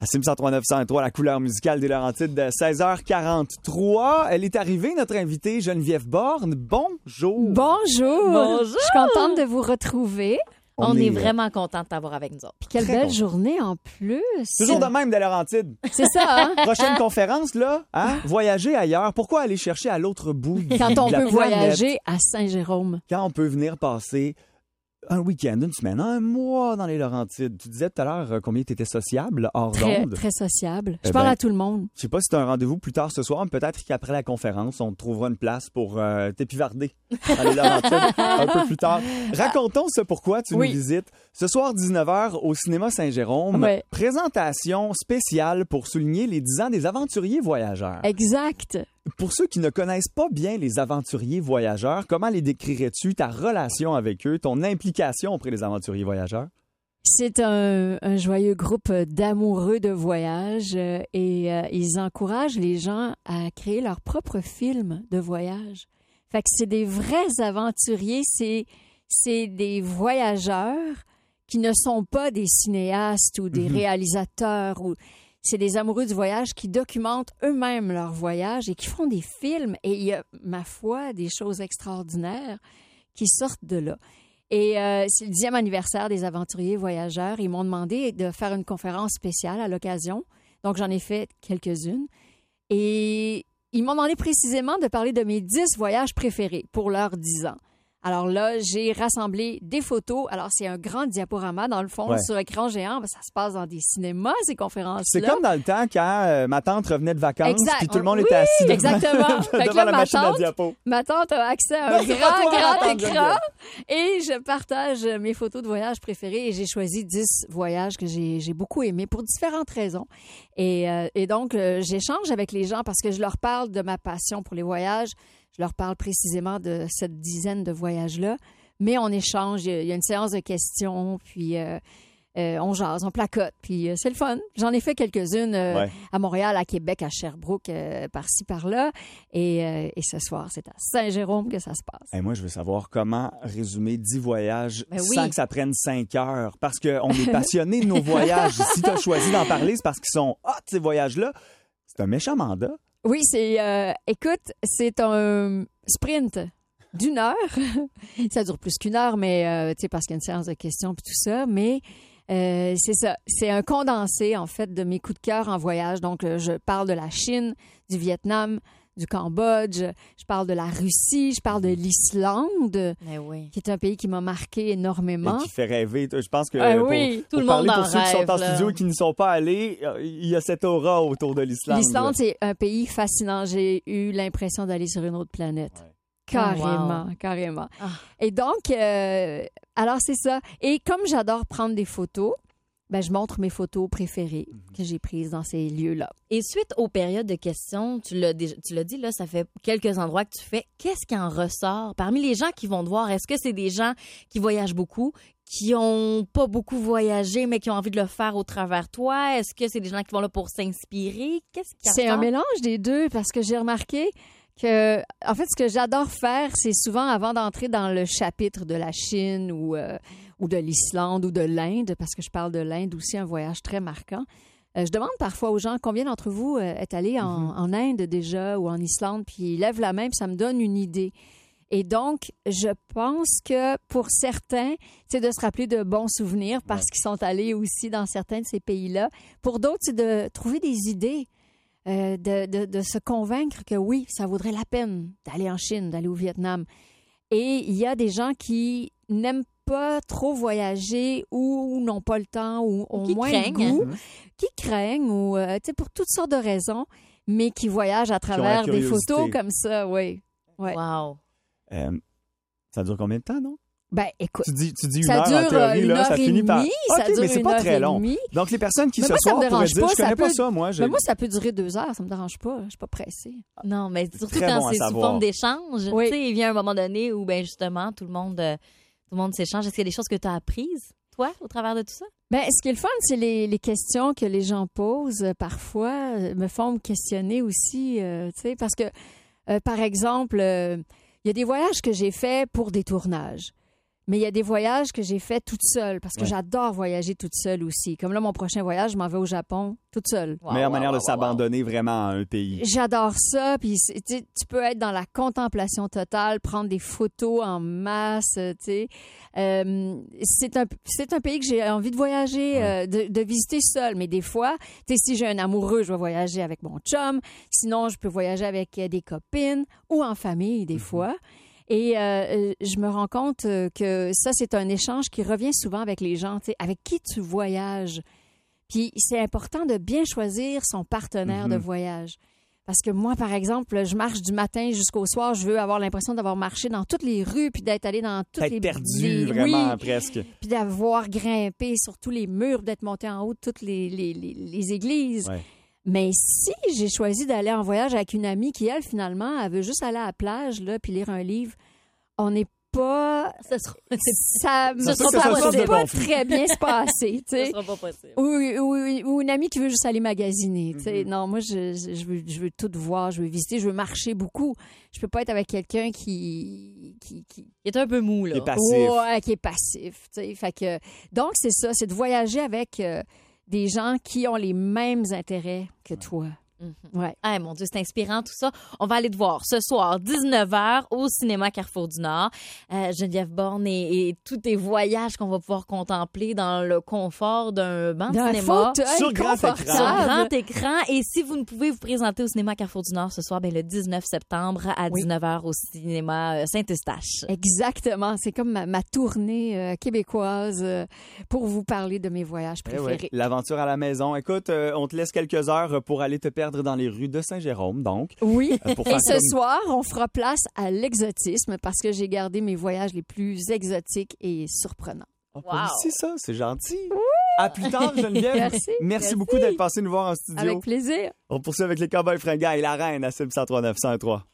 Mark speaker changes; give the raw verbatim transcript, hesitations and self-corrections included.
Speaker 1: À Sim cent trois neuf cent trois, la couleur musicale des Laurentides de seize heures quarante-trois. Elle est arrivée, notre invitée Geneviève Borne. Bonjour.
Speaker 2: Bonjour.
Speaker 3: Bonjour.
Speaker 2: Je suis contente de vous retrouver.
Speaker 3: On,
Speaker 1: On
Speaker 3: est,
Speaker 1: est
Speaker 3: vraiment content de t'avoir avec nous autres.
Speaker 2: Puis quelle
Speaker 1: Très
Speaker 2: belle
Speaker 1: content.
Speaker 2: journée en plus.
Speaker 1: Toujours de même des Laurentides.
Speaker 2: C'est ça, hein?
Speaker 1: Prochaine conférence, là, hein? Voyager ailleurs. Pourquoi aller chercher à l'autre bout de
Speaker 2: Quand on
Speaker 1: la
Speaker 2: peut
Speaker 1: planète?
Speaker 2: voyager à Saint-Jérôme.
Speaker 1: Quand on peut venir passer un week-end, une semaine, un mois dans les Laurentides. Tu disais tout à l'heure euh, combien tu étais sociable hors
Speaker 2: Très,
Speaker 1: d'onde.
Speaker 2: très sociable. Je
Speaker 1: Eh
Speaker 2: parle
Speaker 1: ben,
Speaker 2: à tout le monde.
Speaker 1: Je sais pas si tu as un rendez-vous plus tard ce soir, mais peut-être qu'après la conférence, on te trouvera une place pour euh, t'épivarder dans les Laurentides un peu plus tard. Racontons ce pourquoi tu
Speaker 2: Oui.
Speaker 1: nous visites. Ce soir, dix-neuf heures, au cinéma Saint-Jérôme,
Speaker 2: Ouais.
Speaker 1: présentation spéciale pour souligner les dix ans des aventuriers voyageurs.
Speaker 2: Exact.
Speaker 1: Pour ceux qui ne connaissent pas bien les aventuriers voyageurs, comment les décrirais-tu, ta relation avec eux, ton implication auprès des aventuriers voyageurs?
Speaker 2: C'est un, un joyeux groupe d'amoureux de voyage euh, et euh, ils encouragent les gens à créer leur propre film de voyage. Fait que c'est des vrais aventuriers, c'est, c'est des voyageurs qui ne sont pas des cinéastes ou des
Speaker 1: Mhm.
Speaker 2: réalisateurs ou c'est des amoureux du voyage qui documentent eux-mêmes leur voyage et qui font des films. Et il y a, ma foi, des choses extraordinaires qui sortent de là. Et euh, c'est le dixième anniversaire des aventuriers voyageurs. Ils m'ont demandé de faire une conférence spéciale à l'occasion. Donc, j'en ai fait quelques-unes. Et ils m'ont demandé précisément de parler de mes dix voyages préférés pour leurs dix ans. Alors là, j'ai rassemblé des photos. Alors, c'est un grand diaporama, dans le fond,
Speaker 1: Ouais.
Speaker 2: sur écran géant. Ça se passe dans des cinémas, ces conférences-là.
Speaker 1: C'est comme dans le temps quand euh, ma tante revenait de vacances
Speaker 2: Exact.
Speaker 1: puis tout le monde
Speaker 2: Oui,
Speaker 1: était assis devant,
Speaker 2: exactement. Fait que
Speaker 1: devant
Speaker 2: là,
Speaker 1: la
Speaker 2: ma
Speaker 1: machine à
Speaker 2: tante-
Speaker 1: diapo.
Speaker 2: Ma tante a accès à un
Speaker 1: Non, c'est
Speaker 2: grand,
Speaker 1: pas toi,
Speaker 2: grand
Speaker 1: ma tante,
Speaker 2: écran
Speaker 1: Geneviève.
Speaker 2: et je partage mes photos de voyage préférés et j'ai choisi dix voyages que j'ai, j'ai beaucoup aimés pour différentes raisons. Et, euh, et donc, euh, j'échange avec les gens parce que je leur parle de ma passion pour les voyages. Je leur parle précisément de cette dizaine de voyages-là. Mais on échange, il y a- il y a une séance de questions, puis euh, euh, on jase, on placote, puis euh, c'est le fun. J'en ai fait quelques-unes euh,
Speaker 1: Ouais.
Speaker 2: à Montréal, à Québec, à Sherbrooke, euh, par-ci, par-là. Et, euh, et ce soir, c'est à Saint-Jérôme que ça se passe.
Speaker 1: Hey, moi, je veux savoir comment résumer dix voyages
Speaker 2: Ben oui.
Speaker 1: sans que ça prenne cinq heures. Parce qu'on est passionné de nos voyages. Si tu as choisi d'en parler, c'est parce qu'ils sont hot, ces voyages-là. C'est un méchant mandat.
Speaker 2: Oui, c'est... euh, écoute, c'est un sprint d'une heure. Ça dure plus qu'une heure, mais euh, tu sais, parce qu'il y a une séance de questions puis tout ça. Mais euh, c'est ça. C'est un condensé, en fait, de mes coups de cœur en voyage. Donc, euh, je parle de la Chine, du Vietnam, du Cambodge. Je parle de la Russie. Je parle de l'Islande,
Speaker 3: Mais oui.
Speaker 2: qui est un pays qui m'a marqué énormément.
Speaker 1: Et qui fait rêver. Je pense que
Speaker 2: Ah
Speaker 1: pour,
Speaker 2: oui,
Speaker 1: pour
Speaker 3: tout le
Speaker 1: parler
Speaker 3: monde
Speaker 1: pour
Speaker 3: en
Speaker 1: ceux qui sont
Speaker 3: rêve,
Speaker 1: en
Speaker 3: là.
Speaker 1: studio et qui ne sont pas allés, euh, il y a cette aura autour de l'Islande.
Speaker 2: L'Islande,
Speaker 1: là.
Speaker 2: c'est un pays fascinant. J'ai eu l'impression d'aller sur une autre planète.
Speaker 1: Ouais.
Speaker 2: Carrément,
Speaker 3: Oh, wow.
Speaker 2: carrément.
Speaker 3: Ah.
Speaker 2: Et donc, euh, alors c'est ça. Et comme j'adore prendre des photos, ben, je montre mes photos préférées que j'ai prises dans ces lieux-là.
Speaker 3: Et suite aux périodes de questions, tu l'as, déjà- tu l'as dit, là, ça fait quelques endroits que tu fais. Qu'est-ce qui en ressort? Parmi les gens qui vont te voir, est-ce que c'est des gens qui voyagent beaucoup, qui ont pas beaucoup voyagé, mais qui ont envie de le faire au travers toi? Est-ce que c'est des gens qui vont là pour s'inspirer? Qu'est-ce qui
Speaker 2: C'est un
Speaker 3: ressort?
Speaker 2: mélange des deux parce que j'ai remarqué que, en fait, ce que j'adore faire, c'est souvent avant d'entrer dans le chapitre de la Chine ou, euh, ou de l'Islande ou de l'Inde, parce que je parle de l'Inde aussi, un voyage très marquant. Euh, je demande parfois aux gens combien d'entre vous euh, est allé en, en Inde déjà ou en Islande, puis ils lèvent la main, puis ça me donne une idée. Et donc, je pense que pour certains, c'est de se rappeler de bons souvenirs parce
Speaker 1: Ouais.
Speaker 2: qu'ils sont allés aussi dans certains de ces pays-là. Pour d'autres, c'est de trouver des idées. Euh, de, de, de se convaincre que oui, ça vaudrait la peine d'aller en Chine, d'aller au Vietnam. Et il y a des gens qui n'aiment pas trop voyager ou n'ont pas le temps ou ont
Speaker 3: Qui
Speaker 2: moins
Speaker 3: craignent.
Speaker 2: le goût,
Speaker 1: Mhm.
Speaker 2: qui craignent ou euh, tu sais, pour toutes sortes de raisons, mais qui voyagent à
Speaker 1: la
Speaker 2: travers des
Speaker 1: curiosité.
Speaker 2: photos comme ça, oui. Ouais.
Speaker 3: Wow.
Speaker 1: Euh, ça dure combien de temps, non?
Speaker 2: Ben, écoute,
Speaker 1: Tu dis, tu dis une
Speaker 2: ça
Speaker 1: heure
Speaker 2: dure
Speaker 1: en théorie,
Speaker 2: une
Speaker 1: là,
Speaker 2: heure
Speaker 1: ça
Speaker 2: et
Speaker 1: finit par...
Speaker 2: demie, ça
Speaker 1: OK,
Speaker 2: dure
Speaker 1: mais c'est
Speaker 2: une
Speaker 1: pas
Speaker 2: heure
Speaker 1: très
Speaker 2: et
Speaker 1: long.
Speaker 2: demie.
Speaker 1: Donc, les personnes qui
Speaker 2: Mais
Speaker 1: ce
Speaker 2: moi, ça
Speaker 1: soir
Speaker 2: me
Speaker 1: pourraient
Speaker 2: dérange
Speaker 1: dire,
Speaker 2: pas,
Speaker 1: je
Speaker 2: ça
Speaker 1: connais pas
Speaker 2: peut-
Speaker 1: ça, moi. Je...
Speaker 2: ben, moi, ça peut durer deux heures, ça me dérange pas, je suis pas pressée.
Speaker 3: Non, mais surtout
Speaker 1: très
Speaker 3: quand
Speaker 1: bon à
Speaker 3: c'est sous
Speaker 1: savoir.
Speaker 3: forme d'échange.
Speaker 2: Oui.
Speaker 3: Tu sais, il vient un moment donné où, ben justement, tout le monde, euh, tout le monde s'échange. Est-ce qu'il y a des choses que tu as apprises, toi, au travers de tout ça?
Speaker 2: Ben, ce qui est le fun, c'est les, les questions que les gens posent euh, parfois euh, me font me questionner aussi, euh, tu sais, parce que, euh, par exemple, euh, il y a des voyages que j'ai faits pour des tournages. Mais il y a des voyages que j'ai faits toute seule parce que
Speaker 1: Ouais.
Speaker 2: j'adore voyager toute seule aussi. Comme là, mon prochain voyage, je m'en vais au Japon toute seule.
Speaker 3: Wow,
Speaker 1: Meilleure
Speaker 3: wow,
Speaker 1: manière
Speaker 3: wow,
Speaker 1: de
Speaker 3: wow,
Speaker 1: s'abandonner vraiment à un pays.
Speaker 2: J'adore ça. Puis c'est- tu sais, tu peux être dans la contemplation totale, prendre des photos en masse. Tu sais, Euh, c'est un c'est un pays que j'ai envie de voyager,
Speaker 1: Ouais.
Speaker 2: euh, de, de visiter seule. Mais des fois, tu sais, si j'ai un amoureux, je vais voyager avec mon chum. Sinon, je peux voyager avec euh, des copines ou en famille des fois. Et euh, je me rends compte euh, que ça, c'est un échange qui revient souvent avec les gens. Tu sais, avec qui tu voyages. Puis c'est important de bien choisir son partenaire de
Speaker 1: Mhm.
Speaker 2: voyage. Parce que moi, par exemple, je marche du matin jusqu'au soir. Je veux avoir l'impression d'avoir marché dans toutes les rues, puis d'être allé dans toutes
Speaker 1: Être
Speaker 2: les...
Speaker 1: perdu,
Speaker 2: les-
Speaker 1: vraiment,
Speaker 2: oui,
Speaker 1: presque.
Speaker 2: puis d'avoir grimpé sur tous les murs, d'être monté en haut de toutes les, les, les, les églises.
Speaker 1: Ouais.
Speaker 2: Mais si j'ai choisi d'aller en voyage avec une amie qui, elle, finalement, elle veut juste aller à la plage, là, puis lire un livre, on n'est pas...
Speaker 3: Ce sera,
Speaker 2: Ça
Speaker 3: Ce
Speaker 2: ne
Speaker 3: sera
Speaker 2: va
Speaker 3: pas
Speaker 2: pas,
Speaker 3: source de
Speaker 2: pas
Speaker 1: conflit.
Speaker 2: très bien se passer, tu
Speaker 3: ce
Speaker 2: sais.
Speaker 3: sera pas possible.
Speaker 2: Ou, ou- ou une amie qui veut juste aller magasiner. tu sais.
Speaker 1: Mhm.
Speaker 2: Non, moi, je, je, je veux, je veux tout voir, je veux visiter, je veux marcher beaucoup. Je peux pas être avec quelqu'un qui, qui, qui,
Speaker 3: Il est un peu mou, là.
Speaker 1: Il est passif.
Speaker 2: Ouais, qui est passif. tu sais. Fait que, donc, c'est ça, c'est de voyager avec euh, des gens qui ont les mêmes intérêts que toi.
Speaker 3: Mhm.
Speaker 2: Ouais.
Speaker 3: Ah, mon Dieu, c'est inspirant tout ça. On va aller te voir ce soir, dix-neuf heures, au cinéma Carrefour du Nord. Euh, Geneviève Borne et, et tous tes voyages qu'on va pouvoir contempler dans le confort d'un banc de
Speaker 2: D'un
Speaker 3: cinéma.
Speaker 2: fauteuil
Speaker 1: Sur grand écran.
Speaker 2: confortable.
Speaker 3: Sur grand écran. Et si vous ne pouvez vous présenter au cinéma Carrefour du Nord ce soir, ben, le dix-neuf septembre à
Speaker 2: Oui.
Speaker 3: dix-neuf heures au cinéma euh, Saint-Eustache.
Speaker 2: Exactement. C'est comme ma, ma tournée euh, québécoise euh, pour vous parler de mes voyages
Speaker 1: Eh ouais,
Speaker 2: préférés.
Speaker 1: L'aventure à la maison. Écoute, euh, on te laisse quelques heures pour aller te perdre dans les rues de Saint-Jérôme, donc.
Speaker 2: Oui.
Speaker 1: Euh, pour
Speaker 2: Et
Speaker 1: faire
Speaker 2: ce
Speaker 1: comme-
Speaker 2: soir, on fera place à l'exotisme parce que j'ai gardé mes voyages les plus exotiques et surprenants.
Speaker 1: Ah, pas
Speaker 3: Wow.
Speaker 1: ici, ça, c'est gentil. À plus tard, Geneviève.
Speaker 2: Merci.
Speaker 1: Merci beaucoup d'être passé nous voir en studio.
Speaker 2: Avec plaisir.
Speaker 1: On poursuit avec les Cowboys fringants et la reine à Cible cent trois neuf cent trois.